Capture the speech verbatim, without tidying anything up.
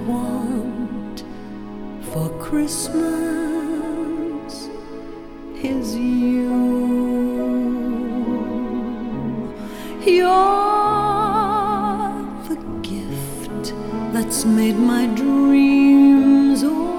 want for Christmas is you. You're the gift that's made my dreams all